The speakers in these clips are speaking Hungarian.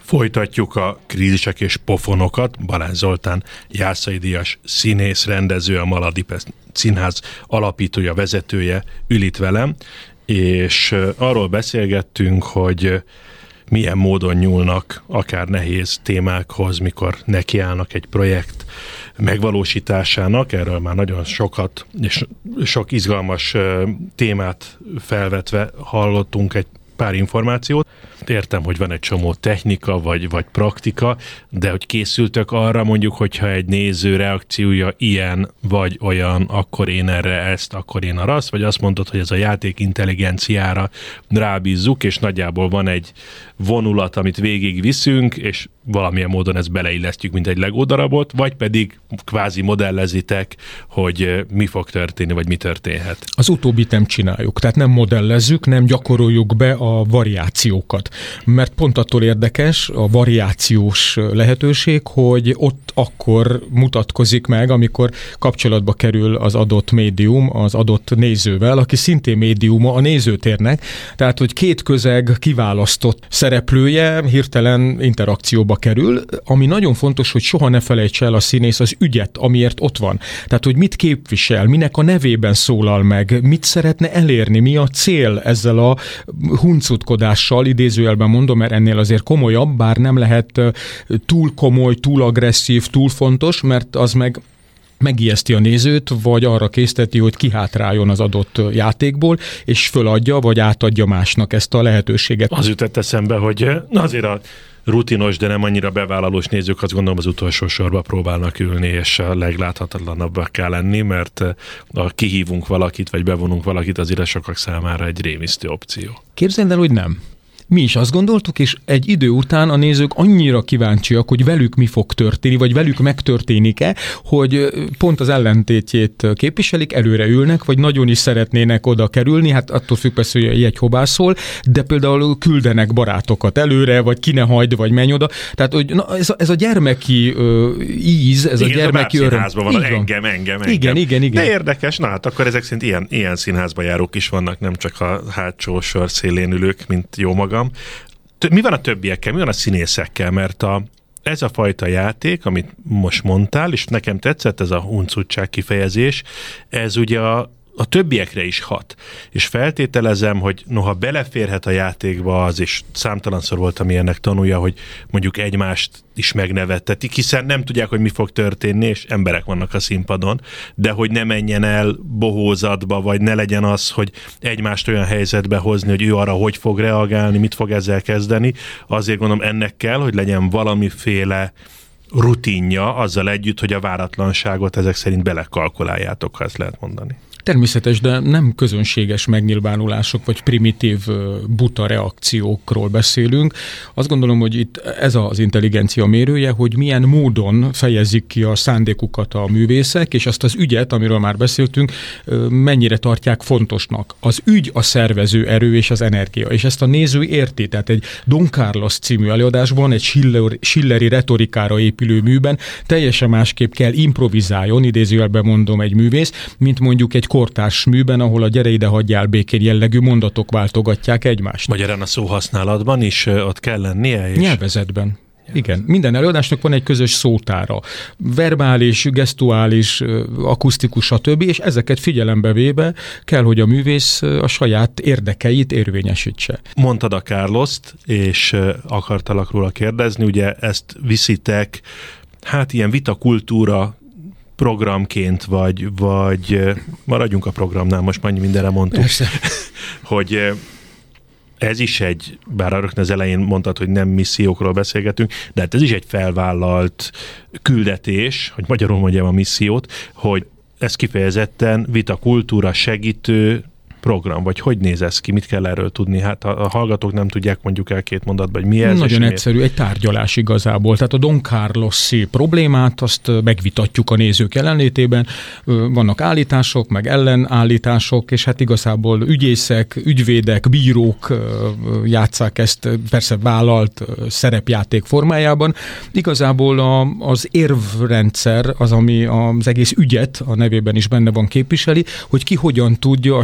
Folytatjuk a Krízisek és pofonokat. Balázs Zoltán, Jászai díjas színész, rendező, a Maladipesz Színház alapítója, vezetője ül itt velem, és arról beszélgettünk, hogy milyen módon nyúlnak akár nehéz témákhoz, mikor nekiállnak egy projekt megvalósításának. Erről már nagyon sokat és sok izgalmas témát felvetve hallottunk egy pár információt. Értem, hogy van egy csomó technika vagy praktika, de hogy készültök arra, mondjuk, hogyha egy néző reakciója ilyen vagy olyan, akkor én erre ezt, akkor én arra azt, vagy azt mondod, hogy ez a játék intelligenciára rábízzuk, és nagyjából van egy vonulat, amit végigviszünk, és valamilyen módon ezt beleillesztjük, mint egy Lego darabot, vagy pedig kvázi modellezitek, hogy mi fog történni, vagy mi történhet. Az utóbbit nem csináljuk, tehát nem modellezzük, nem gyakoroljuk be a variációkat. Mert pont attól érdekes a variációs lehetőség, hogy ott akkor mutatkozik meg, amikor kapcsolatba kerül az adott médium az adott nézővel, aki szintén médiuma a nézőtérnek, tehát hogy két közeg kiválasztott szereplője hirtelen interakcióba kerül, ami nagyon fontos, hogy soha ne felejtse el a színész az ügyet, amiért ott van. Tehát, hogy mit képvisel, minek a nevében szólal meg, mit szeretne elérni, mi a cél ezzel a huncutkodással, idézőjelben mondom, mert ennél azért komolyabb, bár nem lehet túl komoly, túl agresszív, túl fontos, mert az megijeszti a nézőt, vagy arra készteti, hogy kihátráljon az adott játékból, és föladja, vagy átadja másnak ezt a lehetőséget. Az jutott eszembe, hogy azért a rutinos, de nem annyira bevállalós nézők azt gondolom az utolsó sorba próbálnak ülni, és a legláthatatlanabbak kell lenni, mert ha kihívunk valakit, vagy bevonunk valakit, azért sokak számára egy rémisztő opció. Képzeld el, hogy nem. Mi is azt gondoltuk, és egy idő után a nézők annyira kíváncsiak, hogy velük mi fog történni, vagy velük megtörténik-e, hogy pont az ellentétjét képviselik, előre ülnek, vagy nagyon is szeretnének oda kerülni, hát attól függ persze, hogy a jegy hová szól, de például küldenek barátokat előre, vagy ki ne hagyd, vagy menj oda. Tehát hogy ez a gyermeki íz, ez igen, a gyermeki öröm. Van, engem. Igen. De érdekes, na hát akkor ezek szerint ilyen színházba járók is vannak, nem csak a hátsó sor szélén ülők, mint jó magam. Mi van a többiekkel, mi van a színészekkel, mert ez a fajta játék, amit most mondtál, és nekem tetszett ez a huncutság kifejezés, ez ugye a többiekre is hat. És feltételezem, hogy noha beleférhet a játékba az, és számtalanszor voltam ilyennek tanulja, hogy mondjuk egymást is megnevettetik, hiszen nem tudják, hogy mi fog történni, és emberek vannak a színpadon, de hogy ne menjen el bohózatba, vagy ne legyen az, hogy egymást olyan helyzetbe hozni, hogy ő arra hogy fog reagálni, mit fog ezzel kezdeni. Azért gondolom ennek kell, hogy legyen valamiféle rutinja azzal együtt, hogy a váratlanságot ezek szerint belekalkuláljátok, ha ezt lehet mondani. Természetes, de nem közönséges megnyilvánulások, vagy primitív buta reakciókról beszélünk. Azt gondolom, hogy itt ez az intelligencia mérője, hogy milyen módon fejezik ki a szándékukat a művészek, és azt az ügyet, amiről már beszéltünk, mennyire tartják fontosnak. Az ügy a szervező erő és az energia, és ezt a néző érti. Tehát egy Don Carlos című előadásban, egy schilleri retorikára épülő műben teljesen másképp kell improvizáljon, idézőjelben mondom, egy művész, mint mondjuk egy kortárs műben, ahol a gyere ide, hagyjál békén jellegű mondatok váltogatják egymást. Magyarán a szóhasználatban is ott kell lennie? És... Nyelvezetben. Igen, minden előadásnak van egy közös szótára. Verbális, gestuális, akusztikus, stb. És ezeket figyelembe véve kell, hogy a művész a saját érdekeit érvényesítse. Mondtad a Carlost, és akartalak róla kérdezni, ugye ezt viszitek, hát ilyen vitakultúra programként, vagy maradjunk a programnál, most annyi mindenre mondtuk, hogy ez is egy, bár rögtön az elején mondtad, hogy nem missziókról beszélgetünk, de hát ez is egy felvállalt küldetés, hogy magyarul mondjam a missziót, hogy ez kifejezetten vitakultúra segítő program, vagy hogy néz ez ki, mit kell erről tudni? Hát a hallgatók nem tudják mondjuk el két mondatban, hogy mi ez. Nagyon egyszerű, egy tárgyalás igazából. Tehát a Don Carlos-i problémát azt megvitatjuk a nézők jelenlétében. Vannak állítások, meg ellenállítások, és hát igazából ügyészek, ügyvédek, bírók játsszák ezt persze vállalt szerepjáték formájában. Igazából az érvrendszer az, ami az egész ügyet a nevében is benne van képviseli, hogy ki hogyan tudja a saját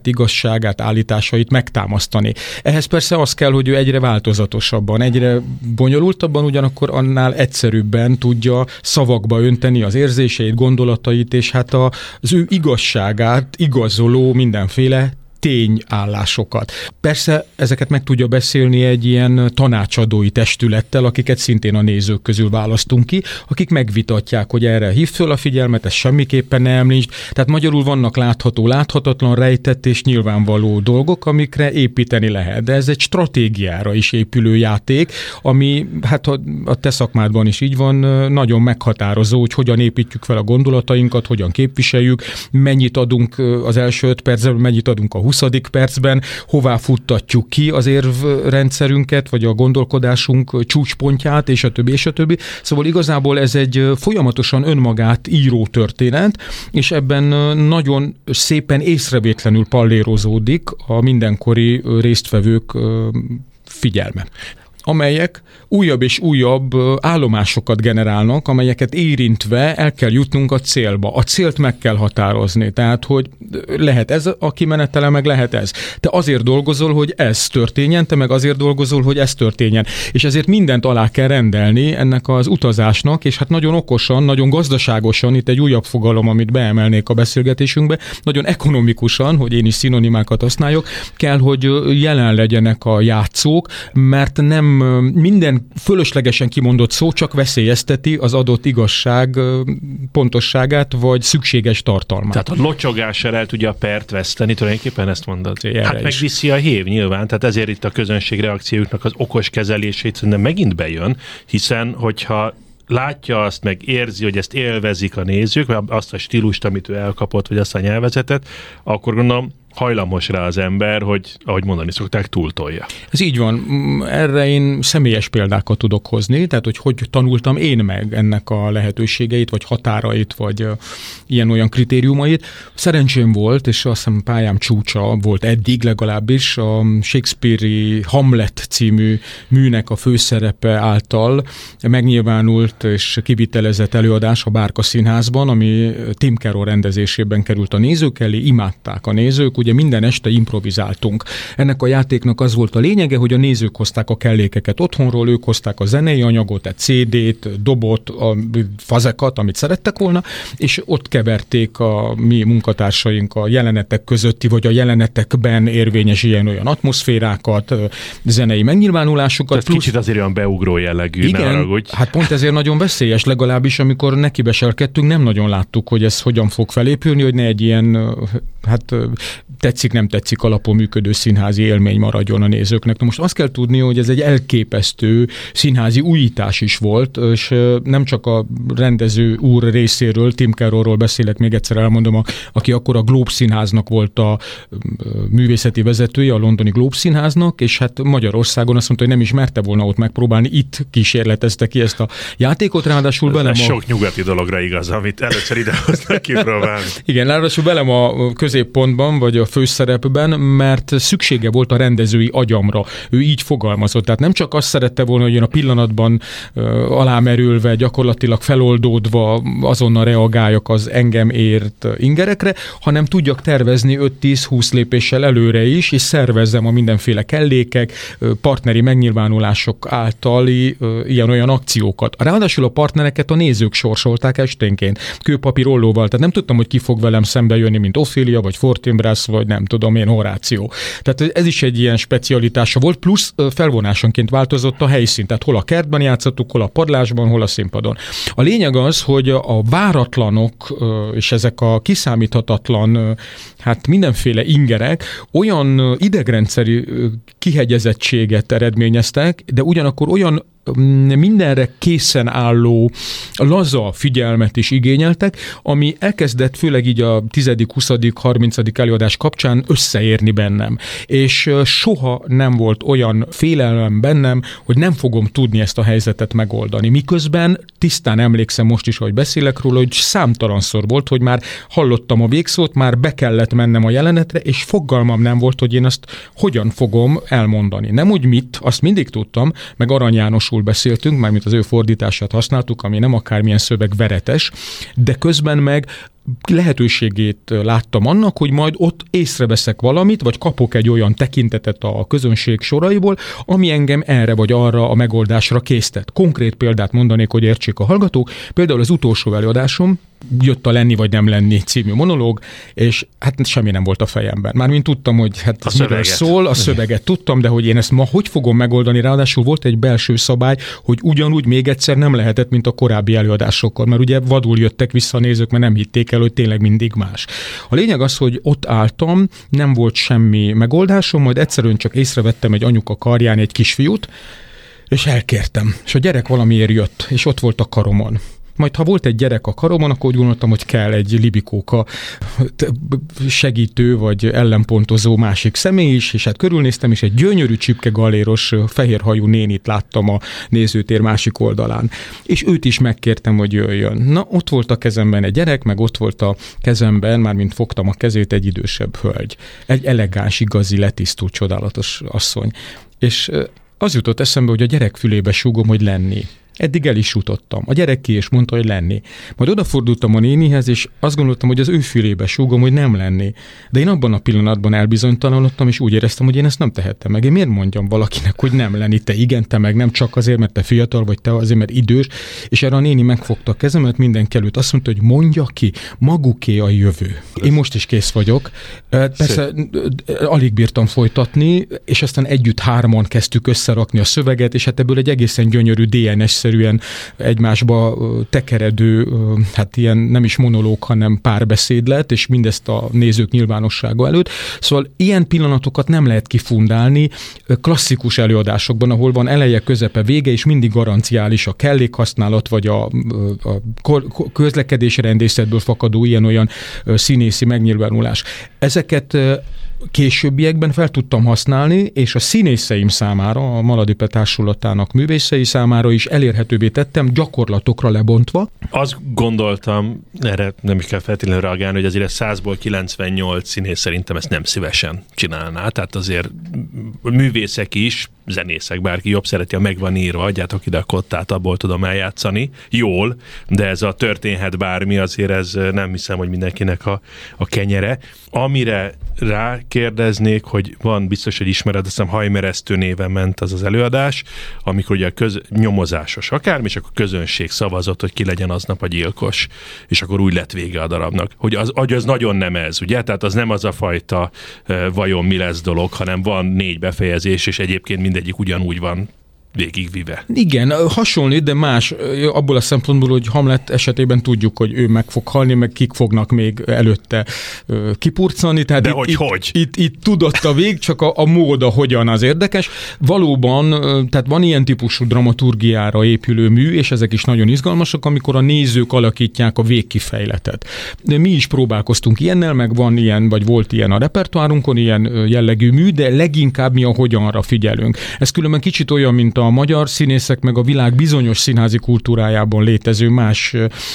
igazságát, állításait megtámasztani. Ehhez persze az kell, hogy ő egyre változatosabban, egyre bonyolultabban, ugyanakkor annál egyszerűbben tudja szavakba önteni az érzéseit, gondolatait, és hát az ő igazságát igazoló mindenféle tényállásokat. Persze ezeket meg tudja beszélni egy ilyen tanácsadói testülettel, akiket szintén a nézők közül választunk ki, akik megvitatják, hogy erre hív föl a figyelmet, ez semmiképpen ne említsd. Tehát magyarul vannak látható, láthatatlan, rejtett és nyilvánvaló dolgok, amikre építeni lehet. De ez egy stratégiára is épülő játék, ami hát a te szakmádban is így van, nagyon meghatározó, hogy hogyan építjük fel a gondolatainkat, hogyan képviseljük, mennyit adunk az első 5 percben, mennyit adunk a 20. percben, hová futtatjuk ki az érvrendszerünket, vagy a gondolkodásunk csúcspontját, és a többi, és a többi. Szóval igazából ez egy folyamatosan önmagát író történet, és ebben nagyon szépen észrevétlenül pallérozódik a mindenkori résztvevők figyelme, amelyek újabb és újabb állomásokat generálnak, amelyeket érintve el kell jutnunk a célba. A célt meg kell határozni, tehát hogy lehet ez a kimenetele, meg lehet ez. Te azért dolgozol, hogy ez történjen, te meg azért dolgozol, hogy ez történjen. És ezért mindent alá kell rendelni ennek az utazásnak, és hát nagyon okosan, nagyon gazdaságosan, itt egy újabb fogalom, amit beemelnék a beszélgetésünkbe, nagyon ekonomikusan, hogy én is szinonimákat használjak, kell, hogy jelen legyenek a játszók, mert nem minden fölöslegesen kimondott szó csak veszélyezteti az adott igazság pontosságát, vagy szükséges tartalmát. Tehát a locsogással el tudja a pert veszteni, tulajdonképpen ezt mondod. Hát megviszi a hév nyilván, tehát ezért itt a közönség reakcióknak az okos kezelését szerintem megint bejön, hiszen hogyha látja azt, meg érzi, hogy ezt élvezik a nézők, vagy azt a stílust, amit ő elkapott, vagy azt a nyelvezetet, akkor gondolom hajlamos rá az ember, hogy, ahogy mondani szokták, túltolja. Ez így van. Erre én személyes példákat tudok hozni, tehát hogy tanultam én meg ennek a lehetőségeit, vagy határait, vagy ilyen-olyan kritériumait. Szerencsém volt, és azt hiszem pályám csúcsa volt eddig legalábbis, a Shakespeare-i Hamlet című műnek a főszerepe által megnyilvánult és kivitelezett előadás a Bárka Színházban, ami Tim Carroll rendezésében került a nézők elé, imádták a nézők, ugye minden este improvizáltunk. Ennek a játéknak az volt a lényege, hogy a nézők hozták a kellékeket otthonról, ők hozták a zenei anyagot, egy CD-t, dobot, a fazekat, amit szerettek volna, és ott keverték a mi munkatársaink a jelenetek közötti, vagy a jelenetekben érvényes ilyen-olyan atmoszférákat, zenei megnyilvánulásokat. Ez kicsit azért olyan beugró jellegű, igen, ne haragudj. Hát pont ezért nagyon veszélyes, legalábbis amikor nekibeselkedtünk, nem nagyon láttuk, hogy ez hogyan fog felépülni, hogy ne egy ilyen, hát tetszik-nem tetszik alapon működő színházi élmény maradjon a nézőknek. Na most azt kell tudni, hogy ez egy elképesztő színházi újítás is volt, és nem csak a rendező úr részéről, Tim Carrollról beszélek, még egyszer elmondom, aki akkor a Globe Színháznak volt a művészeti vezetője, a londoni Globe Színháznak, és hát Magyarországon azt mondta, hogy nem is merte volna ott megpróbálni, itt kísérletezte ki ezt a játékot, ráadásul belem sok nyugati dologra igaz, amit először idehoznak kipróbálni. Igen, ráadásul belem a középpontban, vagy a főszerepben, mert szüksége volt a rendezői agyamra. Ő így fogalmazott. Tehát nem csak azt szerette volna, hogy én a pillanatban alámerülve, gyakorlatilag feloldódva azonnal reagáljak az engem ért ingerekre, hanem tudjak tervezni 5-10-20 lépéssel előre is, és szervezzem a mindenféle kellékek, partneri megnyilvánulások általi ilyen-olyan akciókat. Ráadásul a partnereket a nézők sorsolták esténként, kőpapír ollóval. Tehát nem tudtam, hogy ki fog velem szembe jönni, mint Ophélia, vagy Fortinbras, vagy nem tudom én, Horáció. Tehát ez is egy ilyen specialitása volt, plusz felvonásonként változott a helyszín, tehát hol a kertben játszottuk, hol a padlásban, hol a színpadon. A lényeg az, hogy a váratlanok és ezek a kiszámíthatatlan, hát mindenféle ingerek olyan idegrendszeri kihegyezettséget eredményeztek, de ugyanakkor olyan mindenre készen álló, laza figyelmet is igényeltek, ami elkezdett főleg így a 10., 20., 30. előadás kapcsán összeérni bennem. És soha nem volt olyan félelem bennem, hogy nem fogom tudni ezt a helyzetet megoldani. Miközben tisztán emlékszem most is, hogy beszélek róla, hogy számtalanszor volt, hogy már hallottam a végszót, már be kellett mennem a jelenetre, és fogalmam nem volt, hogy én azt hogyan fogom elmondani. Nem úgy mit, azt mindig tudtam, meg Arany Jánosul beszéltünk, mármint az ő fordítását használtuk, ami nem akármilyen szöveg veretes, de közben meg lehetőségét láttam annak, hogy majd ott észreveszek valamit, vagy kapok egy olyan tekintetet a közönség soraiból, ami engem erre vagy arra a megoldásra késztet. Konkrét példát mondanék, hogy értsék a hallgatók. Például az utolsó előadásom, jött a Lenni vagy nem lenni című monológ, és hát semmi nem volt a fejemben. Mármint tudtam, hogy hát miről szól, a szöveget tudtam, de hogy én ezt ma hogy fogom megoldani, ráadásul volt egy belső szabály, hogy ugyanúgy még egyszer nem lehetett, mint a korábbi előadásokkor, mert ugye vadul jöttek vissza a nézők, mert nem hitték el, hogy tényleg mindig más. A lényeg az, hogy ott álltam, nem volt semmi megoldásom, majd egyszerűen csak észrevettem egy anyuka karján egy kisfiút, és elkértem. És a gyerek valamiért jött, és ott volt a karomon. Majd ha volt egy gyerek a karomon, akkor úgy gondoltam, hogy kell egy libikóka segítő vagy ellenpontozó másik személy is, és hát körülnéztem, és egy gyönyörű csipke galéros fehérhajú nénit láttam a nézőtér másik oldalán. És őt is megkértem, hogy jöjjön. Na, ott volt a kezemben egy gyerek, meg ott volt a kezemben, mármint fogtam a kezét, egy idősebb hölgy. Egy elegáns, igazi, letisztult, csodálatos asszony. És az jutott eszembe, hogy a gyerek fülébe súgom, hogy Lenni. Eddig el is jutottam. A gyerek ki és mondta, hogy Lenni. Majd odafordultam a nénihez, és azt gondoltam, hogy az ő fülébe súgom, hogy nem Lenni. De én abban a pillanatban elbizonytalanodtam, és úgy éreztem, hogy én ezt nem tehettem meg. Én miért mondjam valakinek, hogy nem Lenni, te igen, te meg nem, csak azért, mert te fiatal vagy, te azért, mert idős. És erre a néni megfogta a kezemet mindenki előtt. Azt mondta, hogy mondja ki, maguké a jövő. Én most is kész vagyok. Persze alig bírtam folytatni, és aztán együtt hárman kezdtük összerakni a szöveget, és hát ebből egy egészen gyönyörű DNS-szerűen egymásba tekeredő, hát ilyen nem is monológ, hanem párbeszéd lett, és mindezt a nézők nyilvánossága előtt. Szóval ilyen pillanatokat nem lehet kifundálni klasszikus előadásokban, ahol van eleje, közepe, vége, és mindig garanciális a kellékhasználat, vagy a közlekedési rendészetből fakadó ilyen-olyan színészi megnyilvánulás. Ezeket későbbiekben fel tudtam használni, és a színészeim számára, a Maladipe Társulatának művészei számára is elérhetővé tettem, gyakorlatokra lebontva. Azt gondoltam, erre nem is kell feltétlenül reagálni, hogy azért 100-ból 98 színész szerintem ezt nem szívesen csinálná. Tehát azért művészek is, zenészek, bárki jobb szereti, ha meg van írva, adjátok ide a kottát, abból tudom eljátszani. Jól, de ez a történhet bármi, azért ez nem hiszem, hogy mindenkinek a kenyere. Amire rákérdeznék, hogy van biztos, hogy ismered, azt hiszem Hajmeresztő néven ment az előadás, amikor ugye nyomozásos akármi, és akkor közönség szavazott, hogy ki legyen aznap a gyilkos, és akkor úgy lett vége a darabnak. Hogy az nagyon nem ez, ugye? Tehát az nem az a fajta vajon mi lesz dolog, hanem van 4 befejezés, és egyébként mindegyik ugyanúgy van végigvive. Igen, hasonlít, de más abból a szempontból, hogy Hamlet esetében tudjuk, hogy ő meg fog halni, meg kik fognak még előtte kipurcani. Tehát de hogy? Itt tudott a vég, csak a mód, hogyan az érdekes. Valóban, tehát van ilyen típusú dramaturgiára épülő mű, és ezek is nagyon izgalmasak, amikor a nézők alakítják a végkifejletet. De mi is próbálkoztunk ilyennel, meg van ilyen, vagy volt ilyen a repertoárunkon, ilyen jellegű mű, de leginkább mi a hogyanra figyelünk. Ez különben kicsit olyan, mint a magyar színészek, meg a világ bizonyos színházi kultúrájában létező más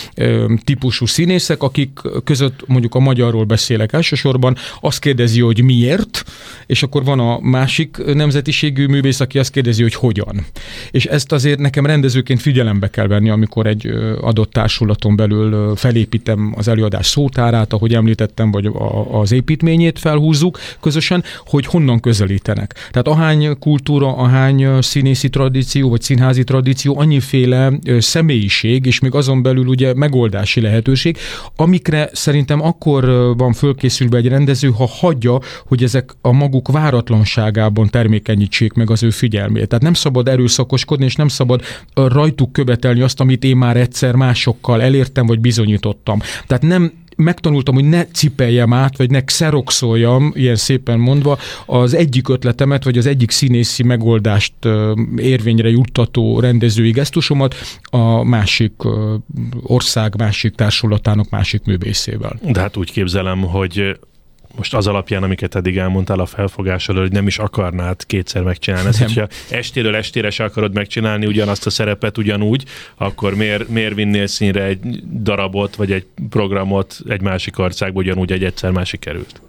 típusú színészek, akik között mondjuk a magyarról beszélek elsősorban, azt kérdezi, hogy miért, és akkor van a másik nemzetiségű művész, aki azt kérdezi, hogy hogyan. És ezt azért nekem rendezőként figyelembe kell venni, amikor egy adott társulaton belül felépítem az előadás szótárát, ahogy említettem, vagy az építményét felhúzzuk közösen, hogy honnan közelítenek. Tehát ahány kultúra, ahány színészi tradíció, vagy színházi tradíció, annyiféle személyiség, és még azon belül ugye megoldási lehetőség, amikre szerintem akkor van fölkészülve egy rendező, ha hagyja, hogy ezek a maguk váratlanságában termékenyítsék meg az ő figyelmét. Tehát nem szabad erőszakoskodni, és nem szabad rajtuk követelni azt, amit én már egyszer másokkal elértem, vagy bizonyítottam. Tehát nem megtanultam, hogy ne cipeljem át, vagy ne xeroxoljam, ilyen szépen mondva, az egyik ötletemet, vagy az egyik színészi megoldást érvényre juttató rendezői gesztusomat a másik ország, másik társulatának másik művészével. De hát úgy képzelem, hogy most az alapján, amiket eddig elmondtál a felfogás elől, hogy nem is akarnád kétszer megcsinálni. Ezt, hogyha estéről estére se akarod megcsinálni ugyanazt a szerepet ugyanúgy, akkor miért vinnél színre egy darabot, vagy egy programot egy másik országba ugyanúgy, egy egyszer már sikerült?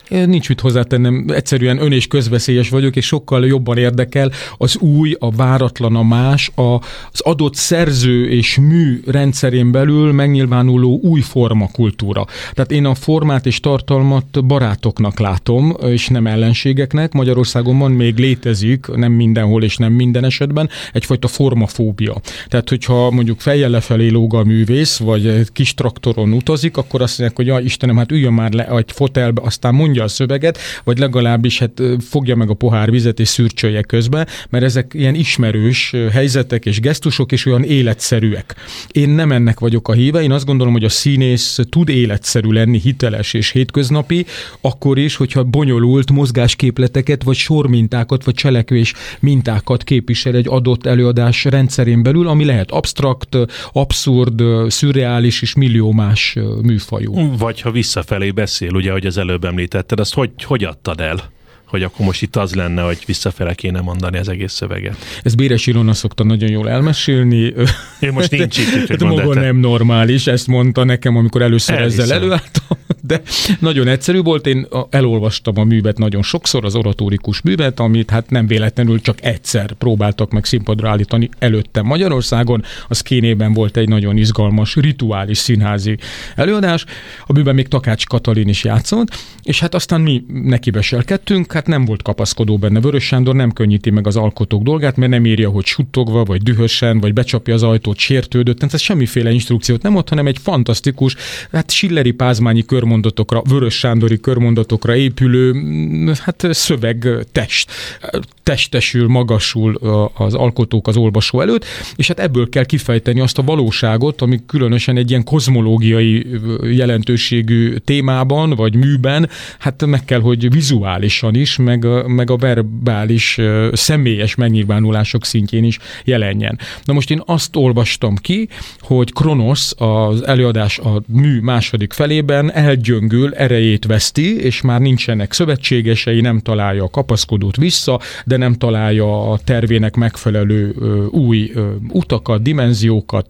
Nincs mit hozzátennem, egyszerűen ön- és közveszélyes vagyok, és sokkal jobban érdekel az új, a váratlan, a más, az adott szerző és mű rendszerén belül megnyilvánuló új formakultúra. Tehát én a formát és tartalmat barátoknak látom, és nem ellenségeknek. Magyarországon van még létezik, nem mindenhol és nem minden esetben, egyfajta formafóbia. Tehát, hogyha mondjuk fejjel lefelé lóg a művész, vagy egy kis traktoron utazik, akkor azt mondják, hogy ja, Istenem, hát üljön már le egy fotelbe, aztán mondja a szöveget, vagy legalábbis hát fogja meg a pohár vizet és szürcsölje közben, mert ezek ilyen ismerős helyzetek és gesztusok, és olyan életszerűek. Én nem ennek vagyok a híve, én azt gondolom, hogy a színész tud életszerű lenni, hiteles és hétköznapi, akkor is, hogyha bonyolult mozgásképleteket, vagy sormintákat, vagy cselekvés mintákat képvisel egy adott előadás rendszerén belül, ami lehet absztrakt, abszurd, szürreális és millió más műfajú. Vagy ha visszafelé beszél, ugye, hogy az előbb említetted, azt hogy adtad el? Hogy akkor most itt az lenne, hogy visszafele kéne mondani az egész szöveget. Ez Béres Ilona szokta nagyon jól elmesélni. Ő most nincs itt, úgyhogy maga nem normális, ezt mondta nekem, amikor először ezzel előálltam, de nagyon egyszerű volt. Én elolvastam a művet nagyon sokszor, az oratórikus művet, amit hát nem véletlenül csak egyszer próbáltak meg színpadra állítani előttem Magyarországon. Az Kénében volt egy nagyon izgalmas, rituális színházi előadás. A műben még Takács Katalin is játszott, és hát aztán mi nekiveselkedtünk, hát nem volt kapaszkodó benne. Vörös Sándor nem könnyíti meg az alkotók dolgát, mert nem írja, hogy suttogva, vagy dühösen, vagy becsapja az ajtót, sértődött. Ez semmiféle instrukciót nem ad, hanem egy fantasztikus, hát schilleri pázmányi körmondatokra, Vörös Sándori körmondatokra épülő, hát szövegtest. Testesül, magasul az alkotók az olvasó előtt, és hát ebből kell kifejteni azt a valóságot, ami különösen egy ilyen kozmológiai jelentőségű témában, vagy műben, hát meg kell, hogy vizuálisan is, meg a verbális, személyes megnyilvánulások szintjén is jelenjen. Na most én azt olvastam ki, hogy Kronosz az előadás a mű második felében elgyöngül, erejét veszti, és már nincsenek szövetségesei, nem találja a kapaszkodót vissza, de nem találja a tervének megfelelő új utakat, dimenziókat,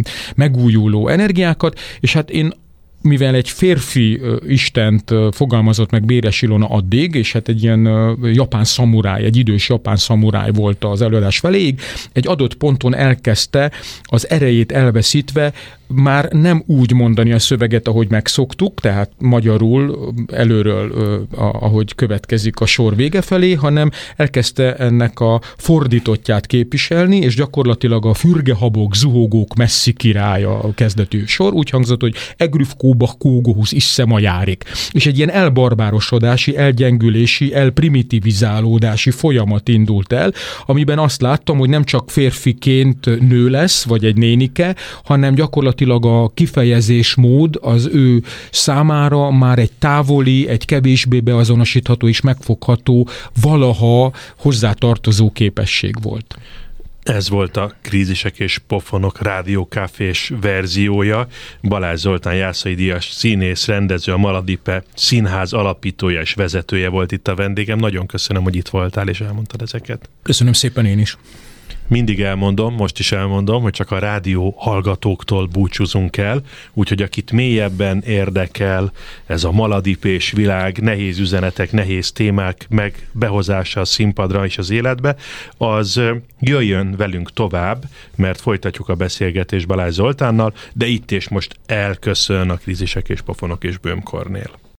megújuló energiákat, és hát én mivel egy férfi istent fogalmazott meg Béres Ilona addig, és hát egy ilyen japán szamuráj, egy idős japán szamuráj volt az előadás feléig, egy adott ponton elkezdte az erejét elveszítve már nem úgy mondani a szöveget, ahogy megszoktuk, tehát magyarul előről, ahogy következik a sor vége felé, hanem elkezdte ennek a fordítottját képviselni, és gyakorlatilag a fürgehabok, zuhogók messzi királya a kezdetű sor, úgy hangzott, hogy egrüfkóbach kógohusz isse majárik. És egy ilyen elbarbárosodási, elgyengülési, elprimitivizálódási folyamat indult el, amiben azt láttam, hogy nem csak férfiként nő lesz, vagy egy nénike, hanem gyakorlatilag a kifejezésmód az ő számára már egy távoli, egy kevésbé beazonosítható és megfogható, valaha hozzátartozó képesség volt. Ez volt a Krízisek és Pofonok rádiókafés verziója. Balázs Zoltán Jászai díjas színész, rendező, a Maladipe Színház alapítója és vezetője volt itt a vendégem. Nagyon köszönöm, hogy itt voltál és elmondtad ezeket. Köszönöm szépen én is. Mindig elmondom, most is elmondom, hogy csak a rádió hallgatóktól búcsúzunk el, úgyhogy akit mélyebben érdekel ez a maladipés világ, nehéz üzenetek, nehéz témák meg behozása a színpadra és az életbe, az jöjjön velünk tovább, mert folytatjuk a beszélgetést Balázs Zoltánnal, de itt és most elköszön a Krízisek és Pofonok és Böhm Kornél.